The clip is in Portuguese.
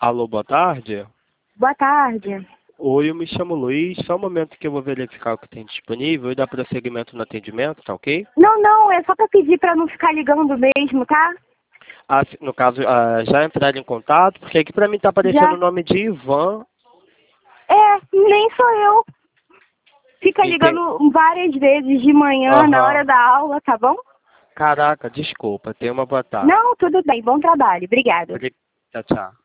Alô, boa tarde. Boa tarde. Oi, eu me chamo Luiz. Só um momento que eu vou verificar o que tem disponível e dar prosseguimento no atendimento, tá ok? Não, é só pra pedir pra não ficar ligando mesmo, tá? No caso, já entraram em contato, porque aqui pra mim tá aparecendo Já. o nome de Ivan. Nem sou eu. Fica Enten... ligando várias vezes de manhã, na hora Aham. da aula, tá bom? Caraca, desculpa. Tenha uma boa tarde. Não, tudo bem. Bom trabalho. Obrigada. Tchau, tchau.